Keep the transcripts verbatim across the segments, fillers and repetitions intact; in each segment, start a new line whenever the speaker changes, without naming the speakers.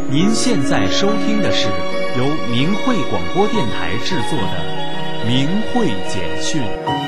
您现在收听的是由明慧广播电台制作的《明慧简讯》。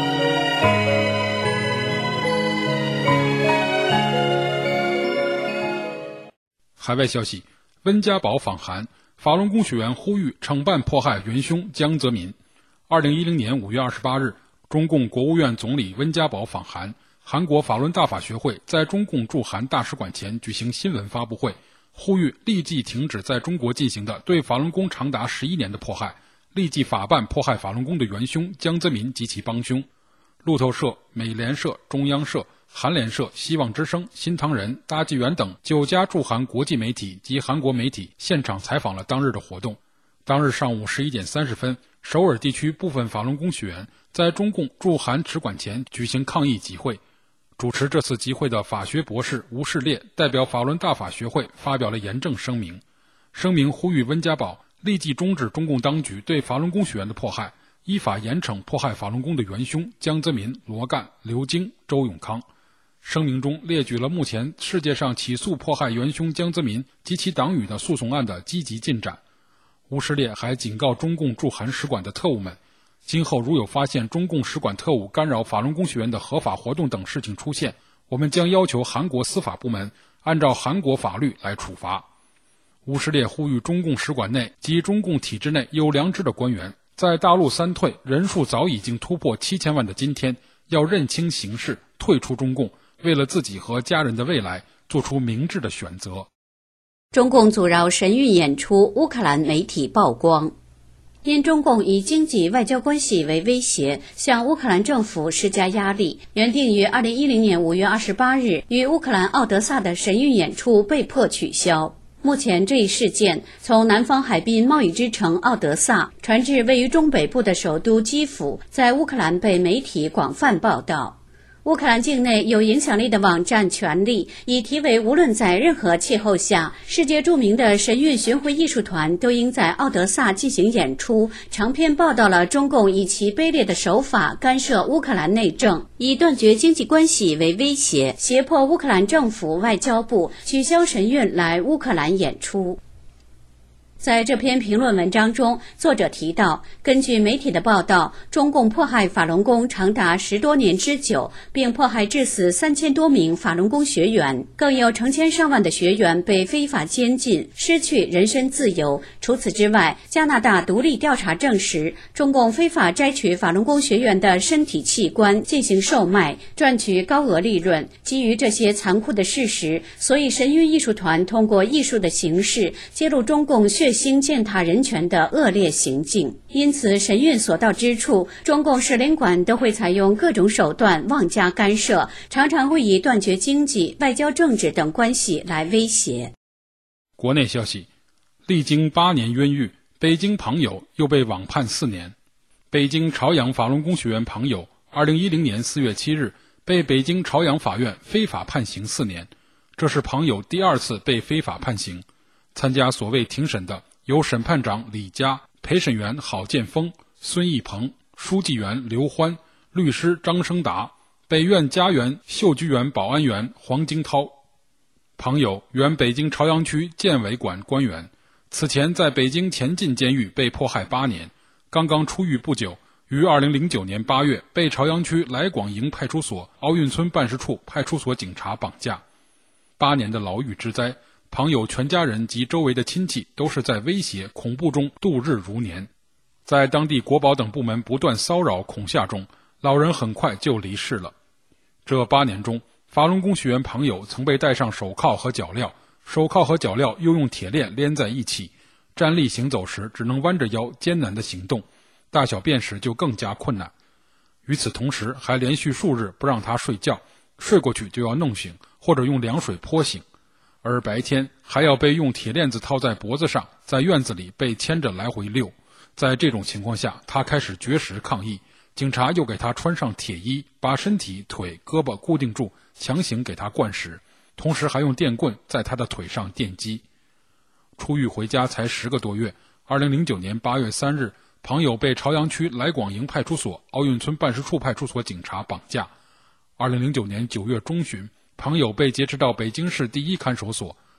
海外消息：温家宝访韩，法轮功学员呼吁惩办迫害元凶江泽民。二零一零年五月二十八日，中共国务院总理温家宝访韩，韩国法轮大法学会在中共驻韩大使馆前举行新闻发布会，呼吁立即停止在中国进行的对法轮功长达十一年的迫害，立即法办迫害法轮功的元凶江泽民及其帮凶。路透社、美联社、中央社、韩联社、希望之声、新唐人、大纪元等九家驻韩国际媒体及韩国媒体现场采访了当日的活动。当日上午十一点三十分，首尔地区部分法轮功学员在中共驻韩使馆前举行抗议集会。主持这次集会的法学博士吴世烈代表法轮大法学会发表了严正声明，声明呼吁温家宝立即终止中共当局对法轮功学员的迫害，依法严惩迫害法轮功的元凶江泽民、罗干、刘京、周永康。声明中列举了目前世界上起诉迫害元凶江泽民及其党羽的诉讼案的积极进展。吴世烈还警告中共驻韩使馆的特务们，今后如有发现中共使馆特务干扰法轮功学员的合法活动等事情出现，我们将要求韩国司法部门按照韩国法律来处罚。吴世烈呼吁中共使馆内及中共体制内有良知的官员，在大陆三退人数早已经突破七千万的今天，要认清形势，退出中共，为了自己和家人的未来做出明智的选择。
中共阻挠神韵演出，乌克兰媒体曝光。因中共以经济外交关系为威胁，向乌克兰政府施加压力，原定于二零一零年五月二十八日于乌克兰奥德萨的神韵演出被迫取消。目前这一事件从南方海滨贸易之城奥德萨传至位于中北部的首都基辅，在乌克兰被媒体广泛报道。乌克兰境内有影响力的网站权力以题为无论在任何气候下，世界著名的神韵巡回艺术团都应在奥德萨进行演出，长篇报道了中共以其卑劣的手法干涉乌克兰内政，以断绝经济关系为威胁，胁迫乌克兰政府外交部取消神韵来乌克兰演出。在这篇评论文章中，作者提到，根据媒体的报道，中共迫害法轮功长达十多年之久，并迫害致死三千多名法轮功学员，更有成千上万的学员被非法监禁，失去人身自由。除此之外，加拿大独立调查证实，中共非法摘取法轮功学员的身体器官进行售卖，赚取高额利润。基于这些残酷的事实，所以神韵艺术团通过艺术的形式揭露中共血腥践踏人权的恶劣行径。因此，神韵所到之处，中共使领馆都会采用各种手段妄加干涉，常常会以断绝经济、外交、政治等关系来威胁。
国内消息：历经八年冤狱，北京庞友又被网判四年。北京朝阳法轮功学员庞友，二零一零年四月七日被北京朝阳法院非法判刑四年，这是庞友第二次被非法判刑。参加所谓庭审的有审判长李佳、陪审员郝建峰、孙义鹏、书记员刘欢、律师张生达、北院家园秀居园保安员黄京涛。庞友原北京朝阳区建委馆官员，此前在北京前进监狱被迫害八年，刚刚出狱不久，于二零零九年八月被朝阳区来广营派出所奥运村办事处派出所警察绑架。八年的牢狱之灾，庞友全家人及周围的亲戚都是在威胁、恐怖中度日如年。在当地国保等部门不断骚扰、恐吓中，老人很快就离世了。这八年中，法轮功学员庞友曾被戴上手铐和脚镣，手铐和脚镣又用铁链连在一起，站立行走时只能弯着腰艰难地行动，大小便时就更加困难。与此同时，还连续数日不让他睡觉，睡过去就要弄醒，或者用凉水泼醒。而白天还要被用铁链子套在脖子上，在院子里被牵着来回溜。在这种情况下，他开始绝食抗议，警察又给他穿上铁衣，把身体、腿、胳膊固定住，强行给他灌食，同时还用电棍在他的腿上电击。出狱回家才十个多月，二零零九年八月三日，庞友被朝阳区来广营派出所奥运村办事处派出所警察绑架。二零零九年九月中旬，庞友被劫持到北京市第一看守所。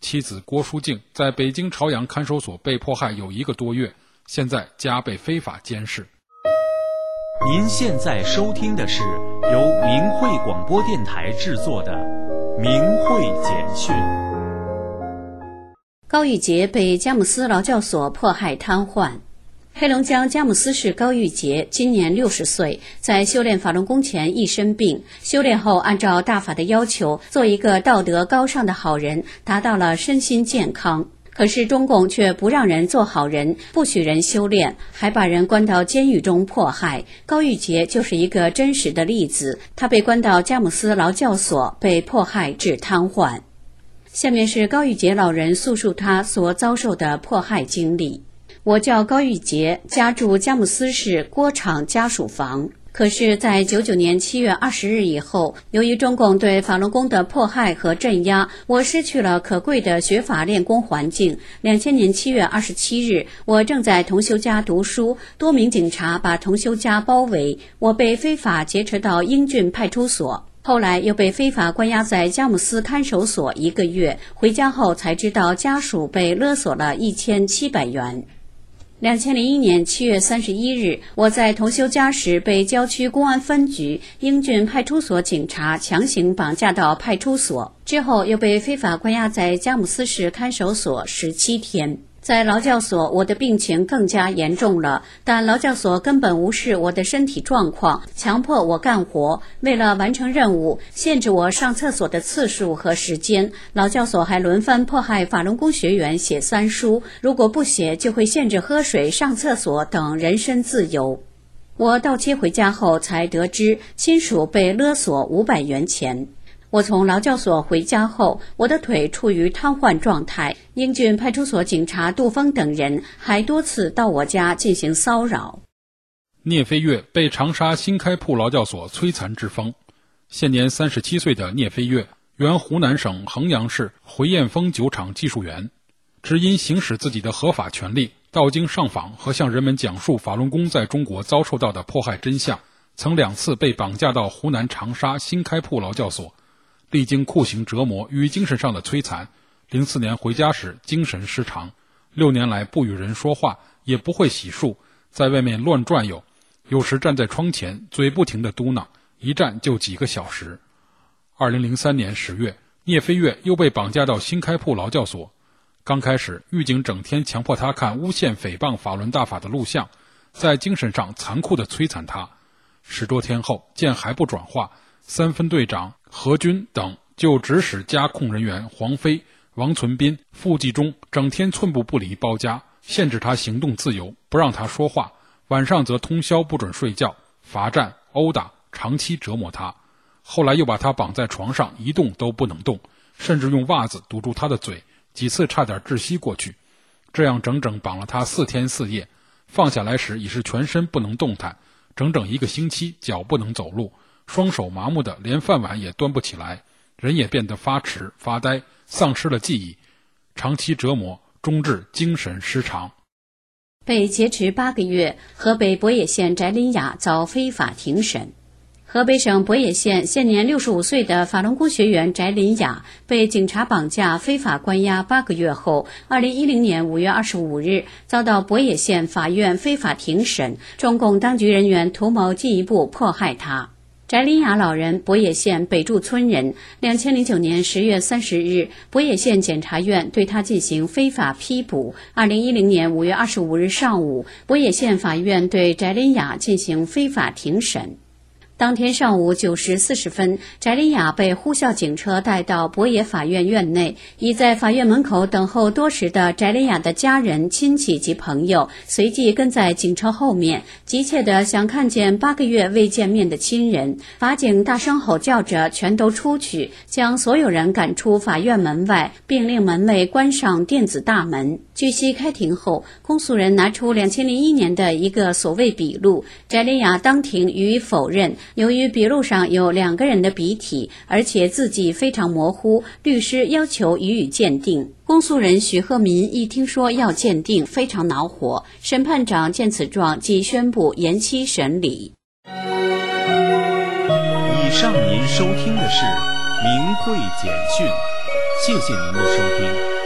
妻子郭淑静在北京朝阳看守所被迫害有一个多月，现在家被非法监视。
您现在收听的是由明慧广播电台制作的《明慧简讯》。
高玉洁被佳木斯劳教所迫害瘫痪。黑龙江佳木斯市高玉洁今年六十岁，在修炼法轮功前一身病，修炼后按照大法的要求，做一个道德高尚的好人，达到了身心健康。可是中共却不让人做好人，不许人修炼，还把人关到监狱中迫害。高玉洁就是一个真实的例子，他被关到佳木斯劳教所，被迫害致瘫痪。下面是高玉洁老人诉述他所遭受的迫害经历。我叫高玉洁，家住佳木斯市郭厂家属房。可是在九九年七月二十日以后，由于中共对法轮功的迫害和镇压，我失去了可贵的学法练功环境。两千年七月二十七日，我正在同修家读书，多名警察把同修家包围，我被非法劫持到英郡派出所。后来又被非法关押在佳木斯看守所一个月，回家后才知道家属被勒索了一千七百元。两千零一年七月三十一日，我在同修家时被郊区公安分局英郡派出所警察强行绑架到派出所，之后又被非法关押在佳木斯市看守所十七天。在劳教所，我的病情更加严重了，但劳教所根本无视我的身体状况，强迫我干活。为了完成任务，限制我上厕所的次数和时间。劳教所还轮番迫害法轮功学员写三书，如果不写，就会限制喝水、上厕所等人身自由。我到期回家后才得知，亲属被勒索五百元钱。我从劳教所回家后，我的腿处于瘫痪状态。英郡派出所警察杜峰等人还多次到我家进行骚扰。
聂飞跃被长沙新开铺劳教所摧残致疯。现年三十七岁的聂飞跃，原湖南省衡阳市回燕峰酒厂技术员，只因行使自己的合法权利，到京上访和向人们讲述法轮功在中国遭受到的迫害真相，曾两次被绑架到湖南长沙新开铺劳教所，历经酷刑折磨与精神上的摧残。零四年回家时精神失常，六年来不与人说话，也不会洗漱，在外面乱转悠，有时站在窗前，嘴不停地嘟囔，一站就几个小时。二零零三年十月，聂飞跃又被绑架到新开铺劳教所。刚开始，狱警整天强迫他看诬陷诽谤法轮大法的录像，在精神上残酷地摧残他。十多天后，见还不转化，三分队长何军等就指使加控人员黄飞、王存斌、傅继忠整天寸步不离包夹，限制他行动自由，不让他说话，晚上则通宵不准睡觉，罚站、殴打，长期折磨他。后来又把他绑在床上，一动都不能动，甚至用袜子堵住他的嘴，几次差点窒息过去。这样整整绑了他四天四夜，放下来时已是全身不能动弹，整整一个星期脚不能走路，双手麻木的连饭碗也端不起来，人也变得发迟发呆，丧失了记忆，长期折磨终致精神失常。
被劫持八个月，河北博野县翟林雅遭非法庭审。河北省博野县现年六十五岁的法轮功学员翟林雅被警察绑架非法关押八个月后，二零一零年五月二十五日遭到博野县法院非法庭审，中共当局人员图谋进一步迫害他。翟林雅老人，博野县北柱村人。两千零九年十月三十日，博野县检察院对他进行非法批捕。二零一零年五月二十五日上午，博野县法院对翟林雅进行非法庭审。当天上午九时四十分，翟林雅被呼啸警车带到博野法院院内，已在法院门口等候多时的翟林雅的家人、亲戚及朋友随即跟在警车后面，急切地想看见八个月未见面的亲人。法警大声吼叫着全都出去，将所有人赶出法院门外，并令门卫关上电子大门。据悉，开庭后，公诉人拿出两千零一年的一个所谓笔录，翟林雅当庭予以否认。由于笔录上有两个人的笔体，而且字迹非常模糊，律师要求予以鉴定。公诉人许鹤民一听说要鉴定，非常恼火。审判长见此状，即宣布延期审理。
以上您收听的是明慧简讯，谢谢您的收听。